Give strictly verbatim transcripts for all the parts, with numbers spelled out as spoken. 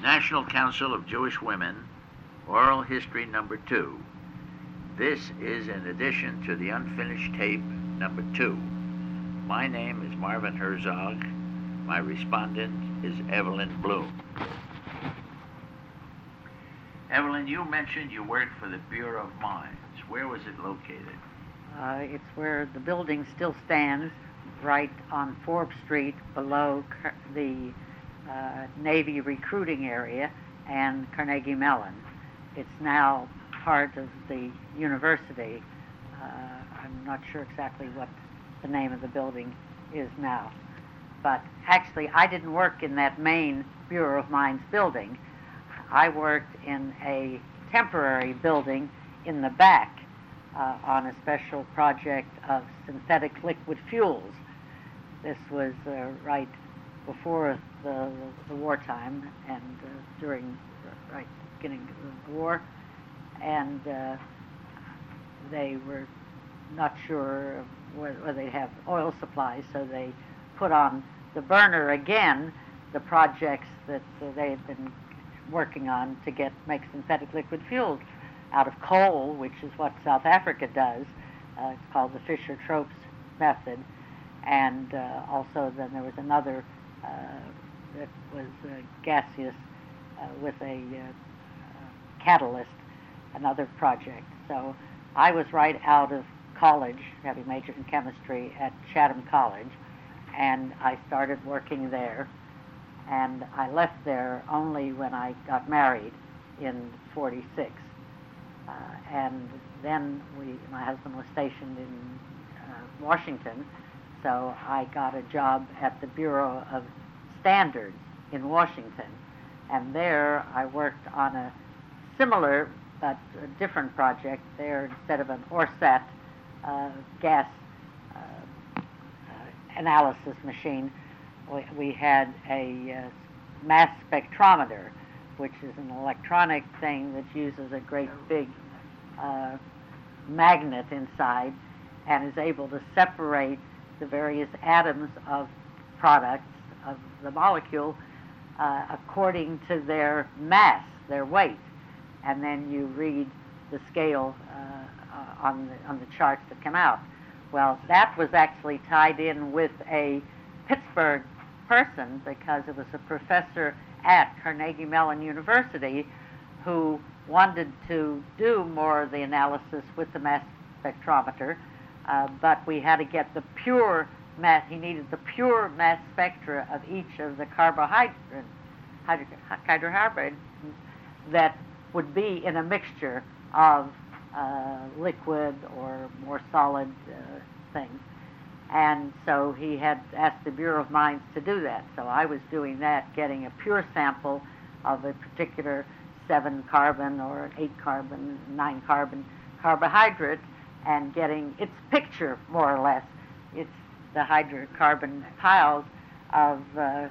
National Council of Jewish Women, Oral History Number Two. This is in addition to the unfinished tape number two. My name is Marvin Herzog. My respondent is Evelyn Bloom. Evelyn, you mentioned you worked for the Bureau of Mines. Where was it located? Uh, it's where the building still stands, right on Forbes Street, below Car- the uh, Navy recruiting area and Carnegie Mellon. It's now part of the university. Uh, I'm not sure exactly what the name of the building is now. But actually, I didn't work in that main Bureau of Mines building. I worked in a temporary building in the back uh, on a special project of synthetic liquid fuels. This was uh, right before the, the wartime and uh, during the right beginning of the war. And uh, they were not sure whether they'd have oil supplies, so they put on the burner again the projects that uh, they had been working on to get make synthetic liquid fuels out of coal, which is what South Africa does. Uh, it's called the Fischer-Tropsch method. And uh, also then there was another uh, that was uh, gaseous uh, with a uh, uh, catalyst, another project. So I was right out of college, having majored in chemistry at Chatham College, and I started working there. And I left there only when I got married in forty-six. Uh, and then we, my husband was stationed in uh, Washington, so I got a job at the Bureau of Standards in Washington. And there I worked on a similar but a different project. There, instead of an ORSAT uh, gas uh, uh, analysis machine, we, we had a uh, mass spectrometer, which is an electronic thing that uses a great big uh, magnet inside and is able to separate the various atoms of products of the molecule uh, according to their mass, their weight. And then you read the scale uh, uh, on the on the charts that come out. Well, that was actually tied in with a Pittsburgh person because it was a professor at Carnegie Mellon University who wanted to do more of the analysis with the mass spectrometer, uh, but we had to get the pure mass. He needed the pure mass spectra of each of the carbohydrates, carbohydrates that would be in a mixture of uh, liquid or more solid uh, things. And so he had asked the Bureau of Mines to do that. So I was doing that, getting a pure sample of a particular seven carbon or an eight carbon, nine carbon carbohydrate and getting its picture, more or less. It's the hydrocarbon piles of, uh,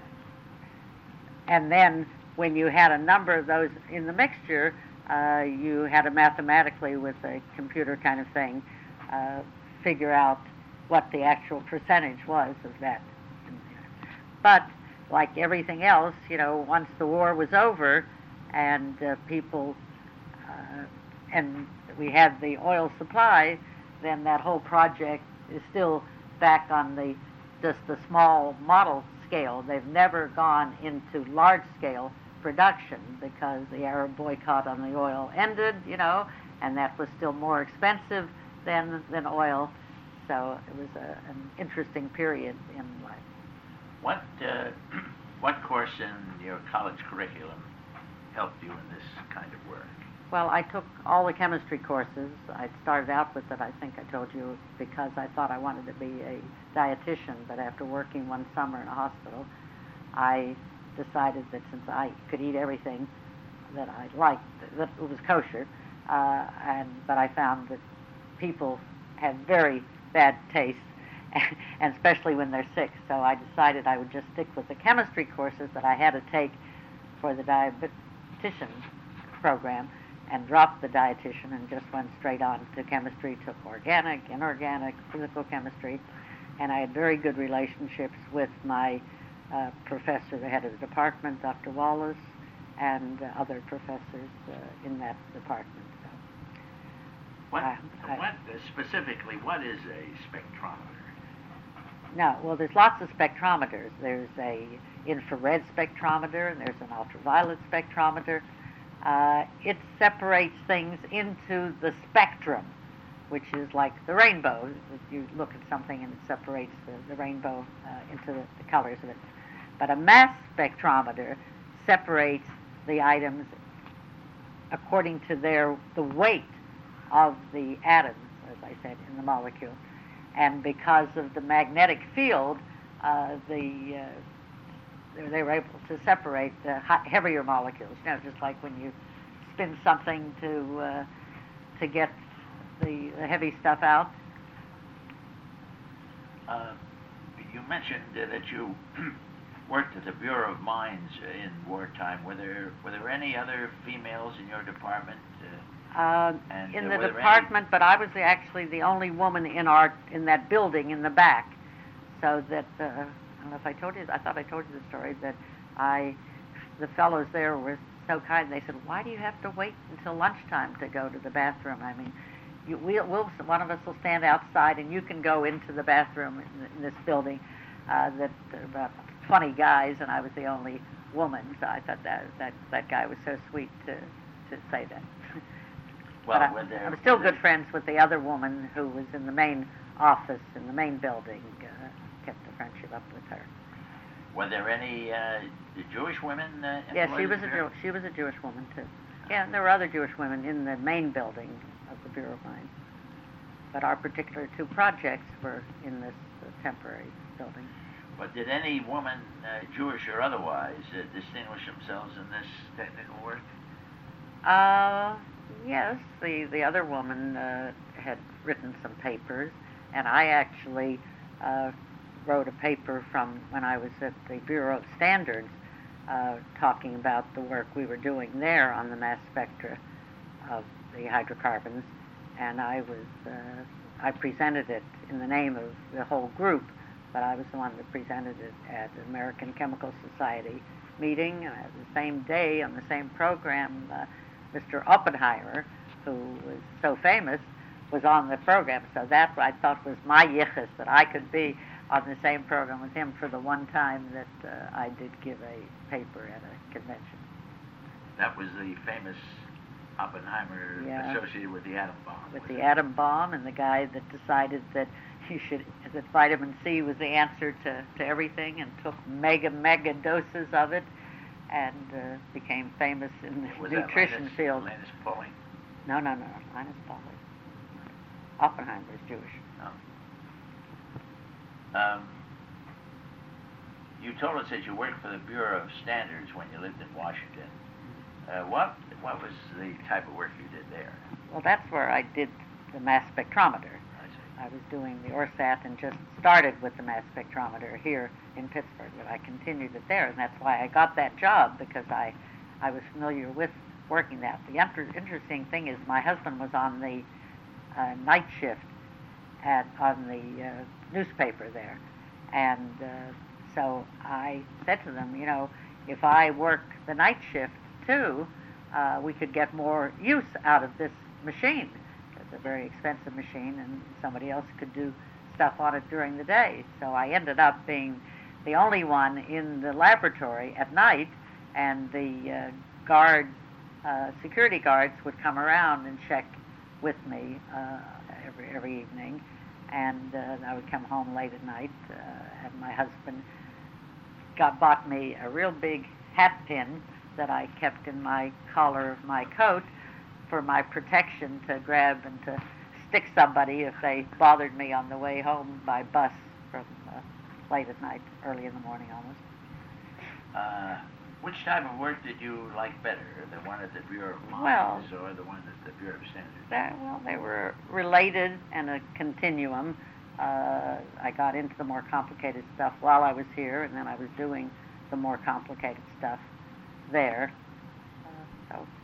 and then when you had a number of those in the mixture, uh, you had to mathematically, with a computer kind of thing, uh, figure out what the actual percentage was of that. But like everything else, you know, once the war was over and uh, people, uh, and we had the oil supply, then that whole project is still back on the just the small model scale. They've never gone into large scale production because the Arab boycott on the oil ended, you know, and that was still more expensive than than oil. So it was a, an interesting period in life. What uh, what course in your college curriculum helped you in this kind of work? Well, I took all the chemistry courses. I started out with it, I think I told you, because I thought I wanted to be a dietitian, but after working one summer in a hospital, I decided that since I could eat everything that I liked, that it was kosher, uh, and but I found that people had very bad taste, and especially when they're sick. So I decided I would just stick with the chemistry courses that I had to take for the dietitian program, and dropped the dietitian and just went straight on to chemistry, took organic, inorganic, physical chemistry, and I had very good relationships with my uh, professor, the head of the department, Doctor Wallace, and uh, other professors uh, in that department. So, What, I- I- what uh, specifically, what is a spectrometer? No, well, there's lots of spectrometers. There's a infrared spectrometer, and there's an ultraviolet spectrometer. Uh, it separates things into the spectrum, which is like the rainbow. You look at something and it separates the, the rainbow uh, into the, the colors of it. But a mass spectrometer separates the items according to their the weight of the atoms, as I said, in the molecule. And because of the magnetic field, uh, the uh, they, they were able to separate the hot, heavier molecules. You know, just like when you spin something to uh, to get the, the heavy stuff out. Uh, you mentioned uh, that you worked at the Bureau of Mines uh, in wartime. Were there were there any other females in your department? Uh, Uh, And, in uh, the were there department, but I was the, actually the only woman in our in that building in the back. So that uh, I don't know if I told you. I thought I told you the story that I, the fellows there were so kind. They said, "Why do you have to wait until lunchtime to go to the bathroom? I mean, you, we'll, we'll one of us will stand outside, and you can go into the bathroom in, in this building." Uh, that about twenty guys, and I was the only woman. So I thought that that that guy was so sweet to to say that. Well, But I, were there, I'm still were good there- friends with the other woman who was in the main office in the main building. Uh, kept a friendship up with her. Were there any uh, Jewish women? Uh, Yeah, she employed was a there? Jew- she was a Jewish woman too. Yeah, and there were other Jewish women in the main building of the Bureau of Mines. But our particular two projects were in this uh, temporary building. But did any woman, uh, Jewish or otherwise, uh, distinguish themselves in this technical work? Uh, yes, the, the other woman uh, had written some papers, and I actually uh, wrote a paper from when I was at the Bureau of Standards uh, talking about the work we were doing there on the mass spectra of the hydrocarbons, and I was uh, I presented it in the name of the whole group, but I was the one that presented it at the American Chemical Society meeting. Uh, the same day on the same program, uh, Mister Oppenheimer, who was so famous, was on the program. So that I thought was my yichus, that I could be on the same program with him for the one time that uh, I did give a paper at a convention. That was the famous Oppenheimer Yeah. associated with the atom bomb. With was the it? atom bomb, and the guy that decided that you should that vitamin C was the answer to, to everything, and took mega mega doses of it, and uh, became famous in the Was that nutrition Linus, field. Linus Pauling? No, no, no, Linus Pauling. Oppenheimer is Jewish. No. Um, you told us that you worked for the Bureau of Standards when you lived in Washington. Uh, what what was the type of work you did there? Well, that's where I did the mass spectrometer. I see. I was doing the ORSAT and just started with the mass spectrometer here in Pittsburgh, but I continued it there, and that's why I got that job, because I, I was familiar with working that. The inter- interesting thing is my husband was on the uh, night shift at on the uh, newspaper there, and uh, so I said to them, you know, if I work the night shift too, uh, we could get more use out of this machine. It's a very expensive machine, and somebody else could do stuff on it during the day. So I ended up being the only one in the laboratory at night, and the uh, guards, uh, security guards would come around and check with me uh, every every evening, and uh, I would come home late at night, uh, and my husband got bought me a real big hat pin that I kept in my collar of my coat for my protection, to grab and to stick somebody if they bothered me on the way home by bus from uh, late at night, early in the morning almost. Uh, which type of work did you like better, the one at the Bureau of Well- Mines or the one at the Bureau of Standards? That, well, they were related and a continuum. Uh, I got into the more complicated stuff while I was here, and then I was doing the more complicated stuff there. Uh, so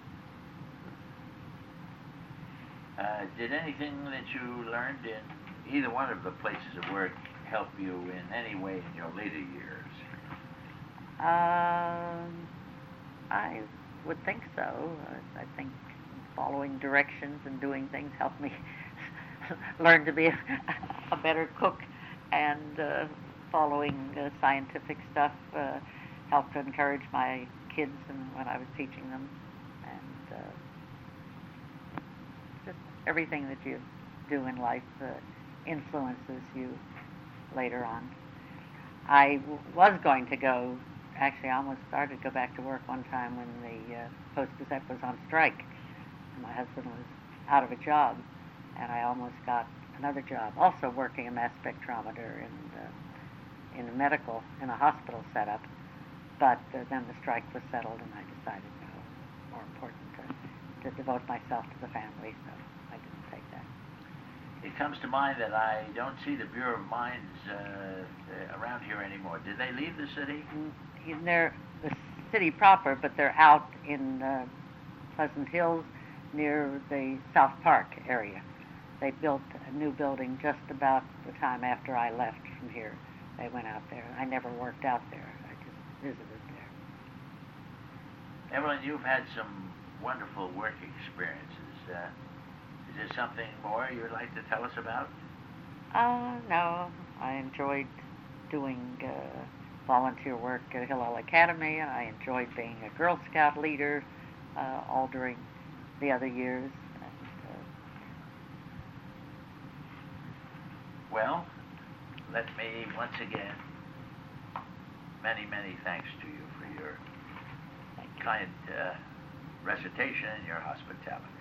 Uh, did anything that you learned in either one of the places of work help you in any way in your later years? Um, I would think so. Uh, I think following directions and doing things helped me learn to be a, a better cook, and uh, following uh, scientific stuff uh, helped to encourage my kids and when I was teaching them, and uh, just everything that you do in life uh, influences you later on. I w- was going to go, actually I almost started to go back to work one time when the uh, Post-Gazette was on strike. My husband was out of a job, and I almost got another job, also working a mass spectrometer in uh, in a medical, in a hospital setup. But uh, then the strike was settled, and I decided no, more important to, to devote myself to the family, so I didn't take that. It comes to mind that I don't see the Bureau of Mines uh, around here anymore. Did they leave the city? In their, the city proper, but they're out in uh, Pleasant Hills near the South Park area. They built a new building just about the time after I left from here. They went out there. I never worked out there. I just visited there. Evelyn, you've had some wonderful work experiences. Uh, is there something more you'd like to tell us about? Uh, no. I enjoyed doing uh, volunteer work at Hillel Academy, and I enjoyed being a Girl Scout leader uh, all during the other years. And, uh, well, let me once again, many, many thanks to you for your kind uh, recitation and your hospitality.